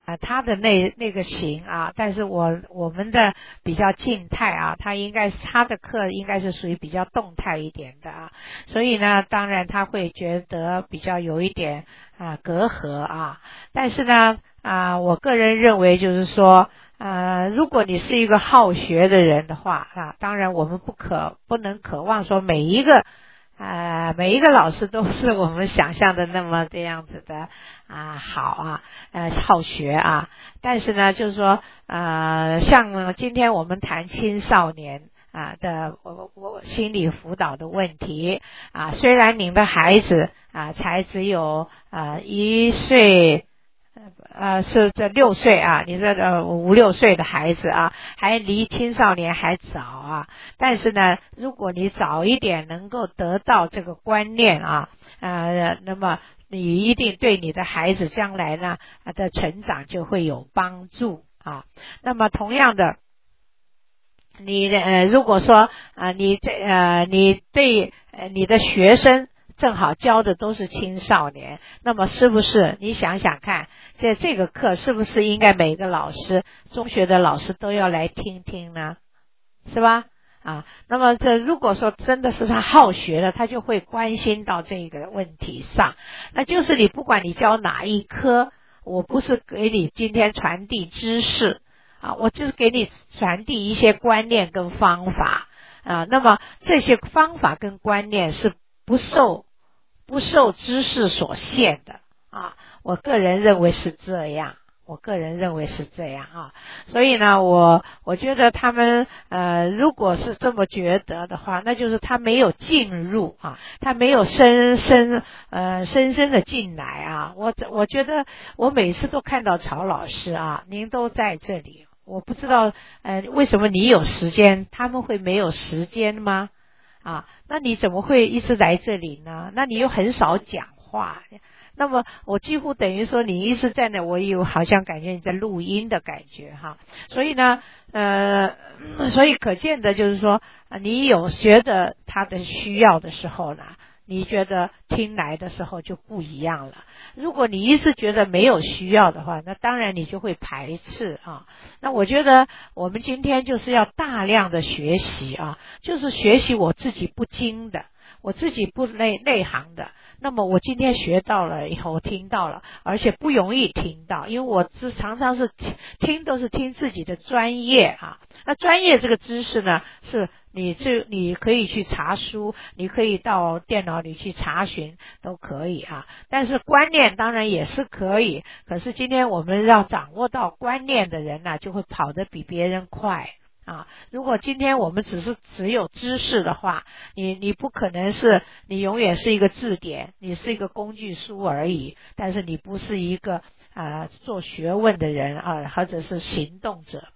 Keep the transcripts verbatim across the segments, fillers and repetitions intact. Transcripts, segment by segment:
啊，他的那那个型啊，但是我我们的比较静态啊，他应该是他的课应该是属于比较动态一点的啊，所以呢，当然他会觉得比较有一点啊隔阂啊，但是呢啊，我个人认为就是说，呃，如果你是一个好学的人的话啊，当然我们不可不能渴望说每一个。呃，每一个老师都是我们想象的那么这样子的啊，好啊，呃，好学啊。但是呢，就是说，呃，像今天我们谈青少年啊的我我心理辅导的问题啊，虽然您的孩子啊才只有呃一岁。呃，是这六岁啊，你这呃五六岁的孩子啊，还离青少年还早啊。但是呢，如果你早一点能够得到这个观念啊，呃，那么你一定对你的孩子将来呢的成长就会有帮助啊。那么同样的，你呃如果说啊、呃、你这呃你对呃你的学生。正好教的都是青少年，那么是不是你想想看，这这个课是不是应该每个老师，中学的老师都要来听听呢？是吧？啊，那么这如果说真的是他好学的，他就会关心到这个问题上。那就是你不管你教哪一科，我不是给你今天传递知识啊，我就是给你传递一些观念跟方法啊。那么这些方法跟观念是不受不受知识所限的啊，我个人认为是这样，我个人认为是这样啊，所以呢，我我觉得他们呃，如果是这么觉得的话，那就是他没有进入啊，他没有深深呃深深的进来啊。我我觉得我每次都看到曹老师啊，您都在这里，我不知道呃为什么你有时间，他们会没有时间吗？啊，那你怎么会一直来这里呢？那你又很少讲话，那么我几乎等于说你一直在那，我有好像感觉你在录音的感觉哈。所以呢，呃，所以可见的就是说，你有觉得他的需要的时候呢，你觉得听来的时候就不一样了。如果你一直觉得没有需要的话，那当然你就会排斥啊。那我觉得我们今天就是要大量的学习啊，就是学习我自己不精的，我自己不内内行的。那么我今天学到了以后，听到了，而且不容易听到，因为我是常常是听听都是听自己的专业啊。那专业这个知识呢，是你这你可以去查书，你可以到电脑里去查询都可以啊。但是观念当然也是可以，可是今天我们要掌握到观念的人呢、啊，就会跑得比别人快。啊，如果今天我们只是只有知识的话，你你不可能是你永远是一个字典，你是一个工具书而已，但是你不是一个啊、呃、做学问的人啊，或者是行动者。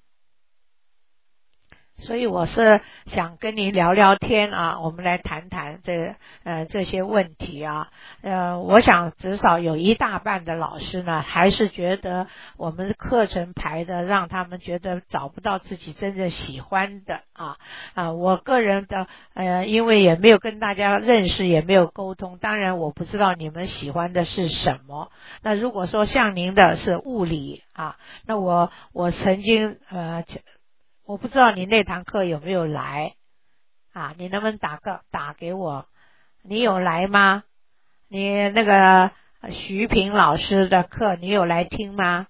所以我是想跟您聊聊天啊，我们来谈谈这呃这些问题啊。呃，我想至少有一大半的老师呢，还是觉得我们的课程排的让他们觉得找不到自己真正喜欢的啊啊。我个人的呃，因为也没有跟大家认识，也没有沟通，当然我不知道你们喜欢的是什么。那如果说像您的是物理啊，那我我曾经呃。我不知道你那堂课有没有来啊？你能不能打个打给我？你有来吗？你那个徐平老师的课你有来听吗？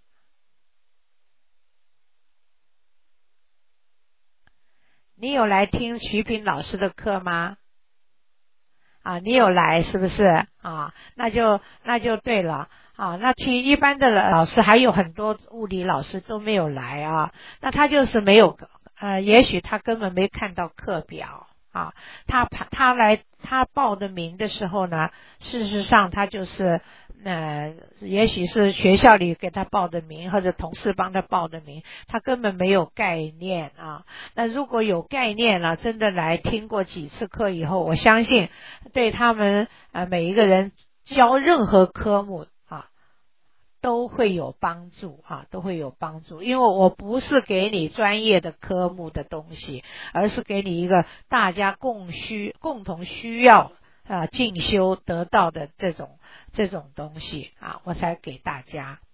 你有来听徐平老师的课吗？啊，你有来是不是啊？那就那就对了啊。那其实一般的老师还有很多物理老师都没有来啊，那他就是没有呃，也许他根本没看到课表啊。他他来他报的名的时候呢，事实上他就是呃，也许是学校里给他报的名，或者同事帮他报的名，他根本没有概念啊。那如果有概念了，真的来听过几次课以后，我相信对他们呃每一个人教任何科目啊都会有帮助啊，都会有帮助。因为我不是给你专业的科目的东西，而是给你一个大家共需共同需要啊进修得到的这种这种东西啊，我才给大家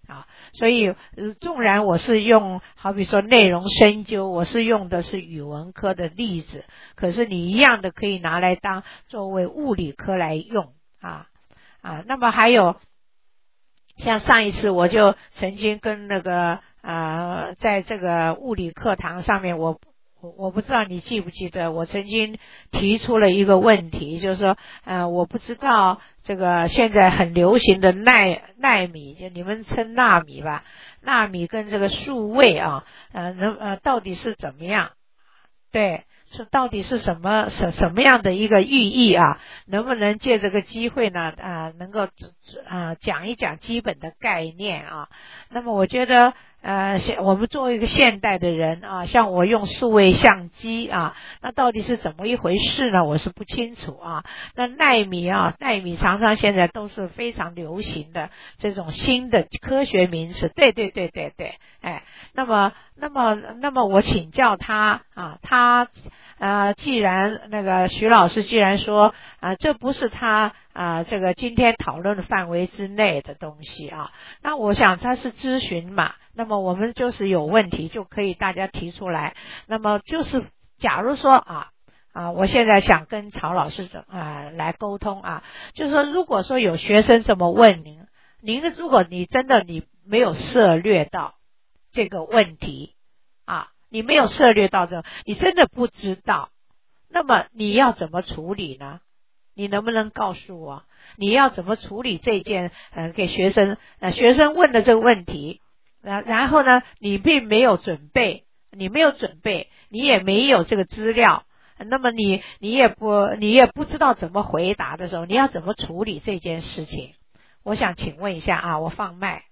啊，所以呃纵然我是用好比说内容深究，我是用的是语文科的例子，可是你一样的可以拿来当作为物理科来用啊啊。那么还有像上一次我就曾经跟那个呃在这个物理课堂上面，我我我不知道你记不记得，我曾经提出了一个问题，就是说呃我不知道这个现在很流行的奈奈米，就你们称纳米吧，纳米跟这个数位啊呃能呃到底是怎么样，对，是到底是什么什什么样的一个寓意啊？能不能借这个机会呢啊、呃、能够啊、呃、讲一讲基本的概念啊？那么我觉得呃我们作为一个现代的人啊，像我用数位相机啊，那到底是怎么一回事呢？我是不清楚啊。那奈米啊，奈米常常现在都是非常流行的这种新的科学名词，对对对对对，哎，那么那么那么我请教他啊，他呃既然那个徐老师既然说啊这不是他啊这个今天讨论的范围之内的东西啊，那我想他是咨询嘛，那么我们就是有问题就可以大家提出来，那么就是假如说啊啊，我现在想跟曹老师啊来沟通啊，就是说如果说有学生这么问您，您的如果你真的你没有涉略到这个问题啊，你没有涉略到这，你真的不知道，那么你要怎么处理呢？你能不能告诉我，你要怎么处理这件呃给学生呃学生问的这个问题？然然后呢，你并没有准备，你没有准备，你也没有这个资料，那么你你也不你也不知道怎么回答的时候，你要怎么处理这件事情？我想请问一下啊，我放麦。